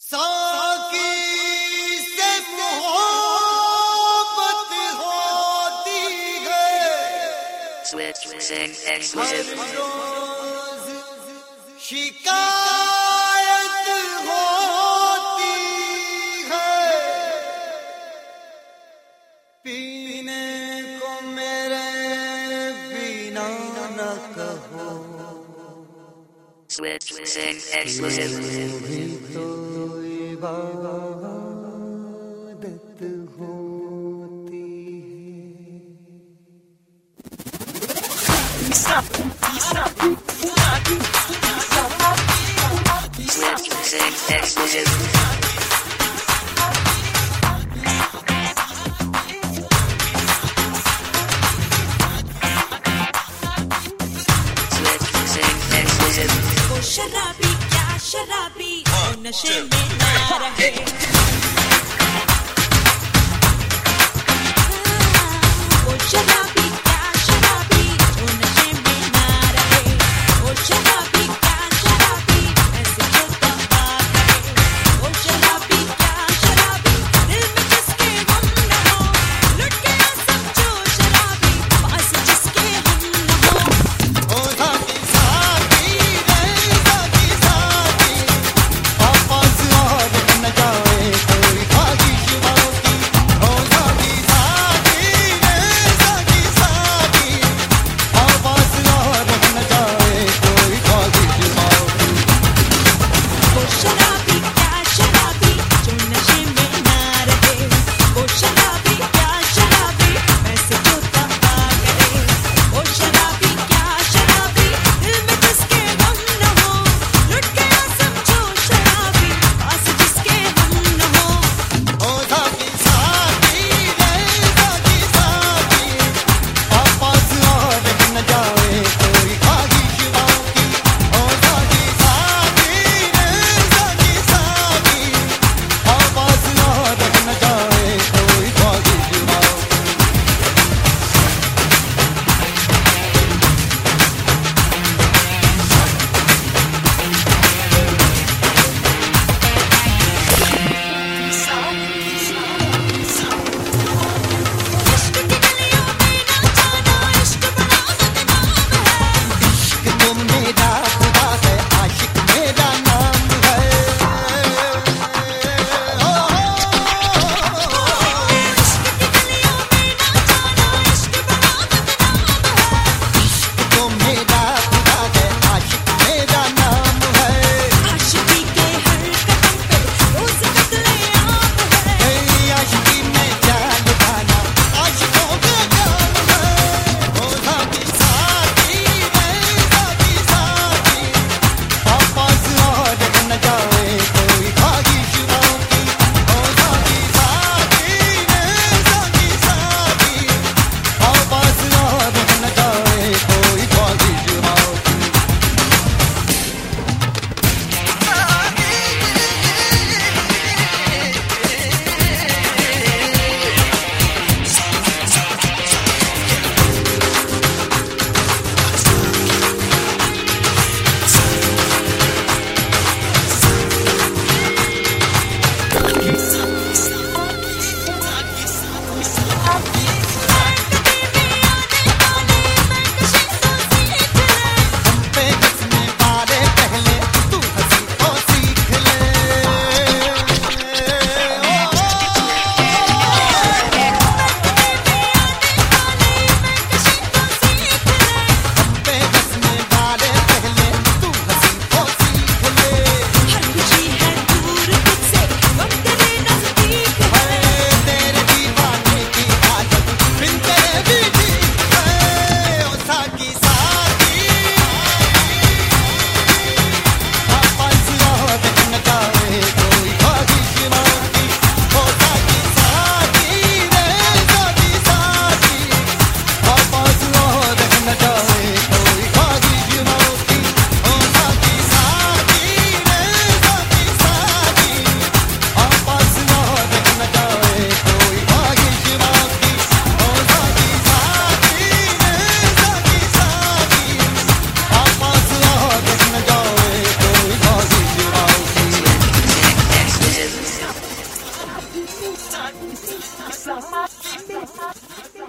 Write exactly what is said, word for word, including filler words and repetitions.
साकी से मोहब्बत होती है, Switch Sing Exclusive. हर रोज शिकायत होती है। पीने को मेरे बिना न कहो, Switch Sing Exclusive. भी तो इबादत होती Switch Sing Exclusive. Switch Sing Exclusive. वो शराबी क्या शराबी वो नशे में ना रहे, वो शराबी क्या शराबी वो नशे में ना रहे, वो शराबी क्या शराबी ऐसे जो तबाह करे, वो शराबी क्या शराबी दिल में जिसके हम न हो, लुट गया समझो शराबी पास जिसके हम न हो। ओ साकी साकी रे साकी साकी, आवाज़ और न जाए कोई Some